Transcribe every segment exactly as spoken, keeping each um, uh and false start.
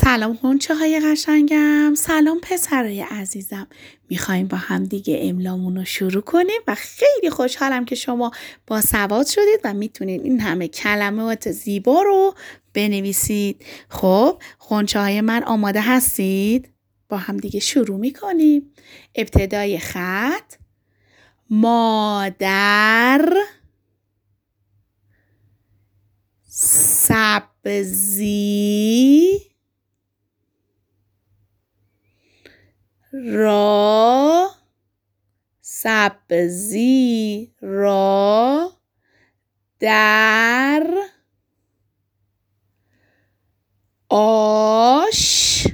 سلام غنچه های قشنگم، سلام پسرای عزیزم. میخوایم با هم دیگه املامون رو شروع کنیم و خیلی خوشحالم که شما با سواد شدید و میتونید این همه کلمات زیبا رو بنویسید. خب غنچه های من آماده هستید؟ با هم دیگه شروع میکنیم. ابتدای خط مادر، سبزی، را، سبزی را، در، آش،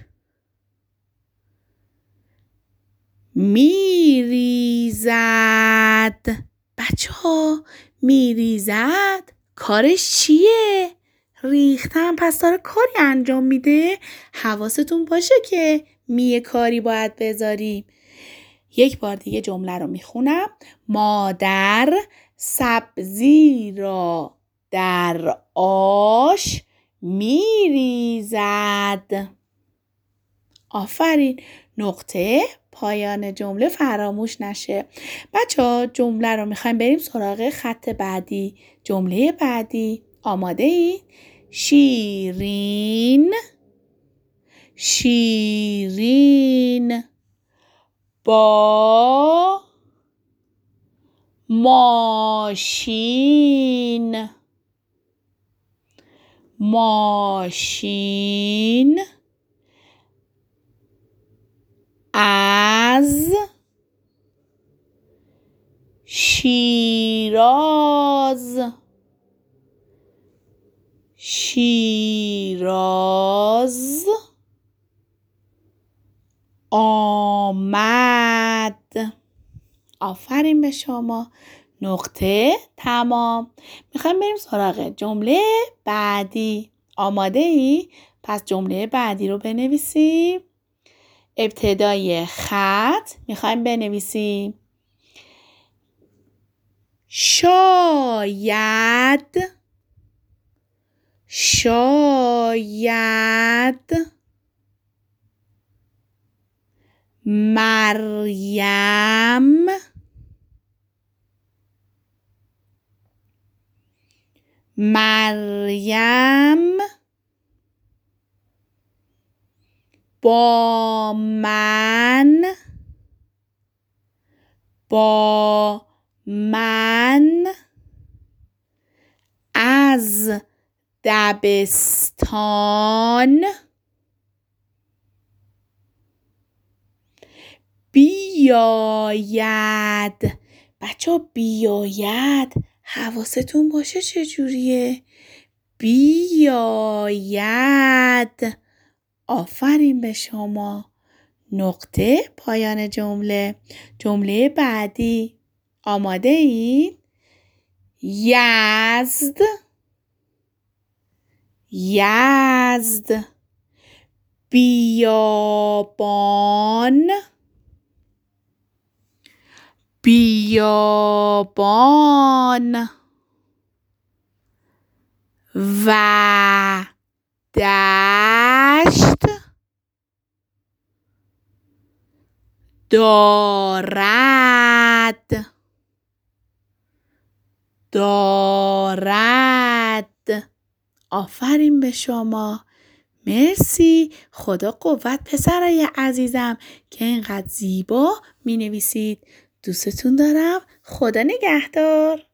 میریزد. بچه ها میریزد کارش چیه؟ ریختن، پس داره کاری انجام میده. حواستون باشه که میه کاری باید بذاریم. یک بار دیگه جمله رو میخونم. مادر سبزی را در آش میریزد. آفرین. نقطه پایان جمله فراموش نشه. بچه ها جمله رو میخوایم بریم سراغ خط بعدی. جمله بعدی آماده ای؟ شیرین، شیرین با ماشین، ماشین از شیراز، شیراز آمد. آفرین به شما. نقطه تمام. میخوایم بریم سراغ جمله بعدی. آماده ای؟ پس جمله بعدی رو بنویسیم. ابتدای خط میخوایم بنویسیم شاید، شاید مریم مریم با من با من از دبستان بیاید. بچه بیاید حواستون باشه چجوریه. بیاید. آفرین به شما. نقطه پایان جمله. جمله بعدی آماده اید؟ یزد، یزد بیابان، بیابان و دشت دارد، دارد. آفرین به شما. مرسی. خدا قوت پسرای عزیزم که اینقدر زیبا می نویسید. دوستتون دارم. خدا نگهدار.